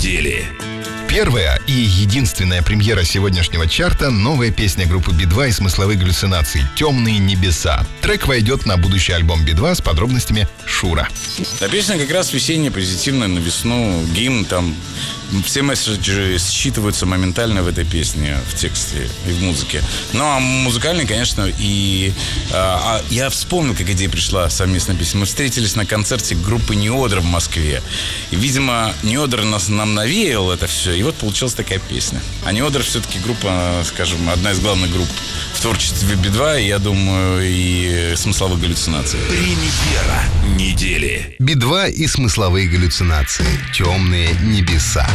недели. Первая и единственная премьера сегодняшнего чарта — новая песня группы Би-2 и смысловые галлюцинации «Темные небеса». Трек войдет на будущий альбом Би-2, с подробностями Шура. Да, песня как раз весенняя, позитивная, на весну, гимн, там все месседжи считываются моментально в этой песне, в тексте и в музыке. Ну, а музыкальный, конечно, и... я вспомнил, как идея пришла совместная песня. Мы встретились на концерте группы «Неодр» в Москве. И, видимо, «Неодр» нам навеял это все, и вот получилась такая песня. А «Неодр» все-таки группа, скажем, одна из главных групп в творчестве Би-2, и, я думаю, и смысловых галлюцинаций. Премьера недели. Би-2 и смысловые галлюцинации «Темные небеса».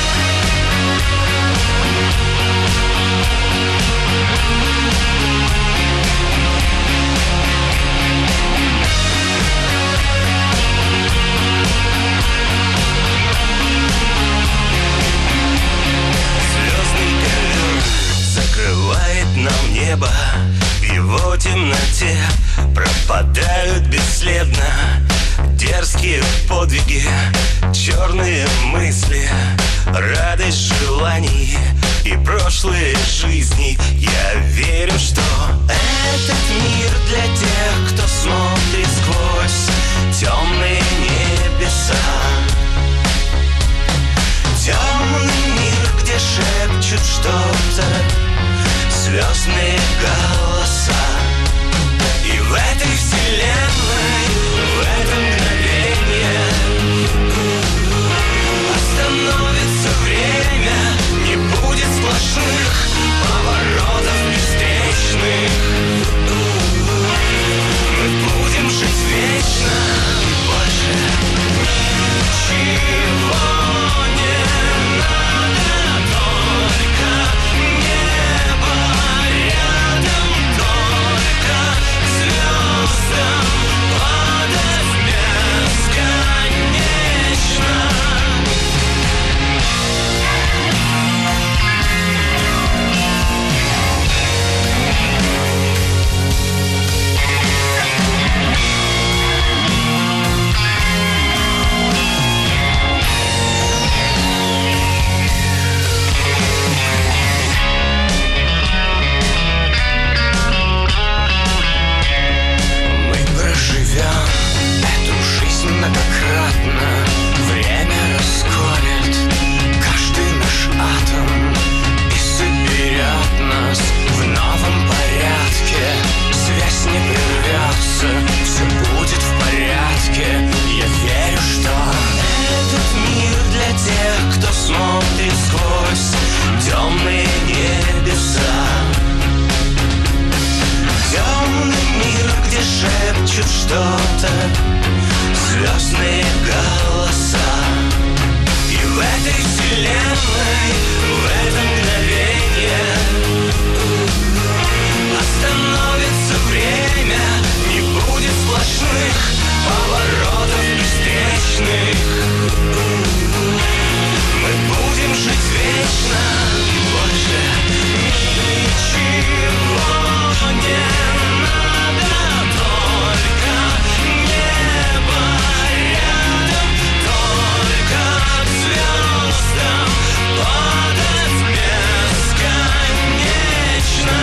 Нам небо, в его темноте пропадают бесследно дерзкие подвиги, черные мысли, радость желаний и прошлые жизни. Я верю, что этот мир для тех, кто смотрит сквозь темные небеса. Темный мир, где шепчут что-то звездные голоса. И в этой вселенной, в это мгновение остановится время. Не будет сплошных поворотов бесстречных. Мы будем жить вечно. Больше ничего не надо, только небо рядом, только звездам падать бесконечно. Эту жизнь многократно время расколет каждый наш атом и соберет нас в новом порядке. Связь не прервется, все будет в порядке. Я верю, что этот мир для тех, кто смотрит сквозь темные небеса. Темный мир, где шепчут что-то звездные голоса. И в этой вселенной, в это мгновение остановится время. Не будет сплошных поворотов бесстречных. Мы будем жить вечно. Больше ничего не надо, только небо рядом, только к звездам падать бесконечно.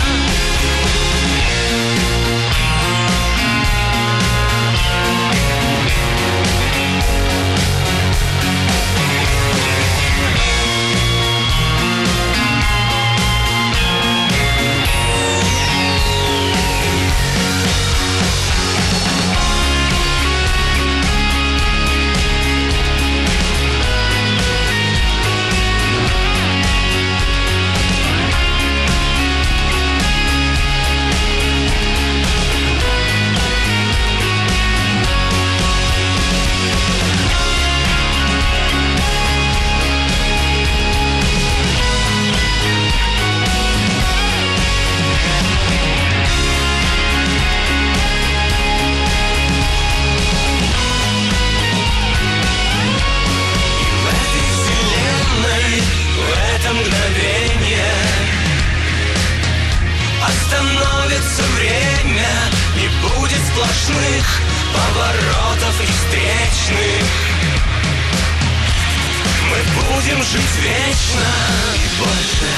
остановится время, не будет сплошных поворотов и встречных. Мы жить вечно и больше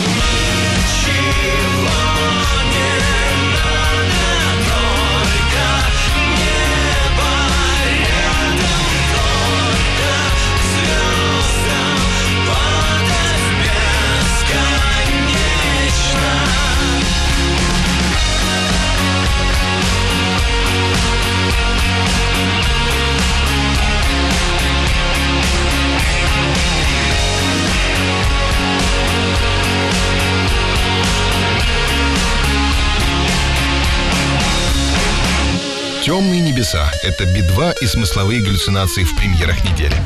ничего не надо, только небо рядом, только звездам падать бесконечно. «Темные небеса» — это Би-2 и смысловые галлюцинации в премьерах недели.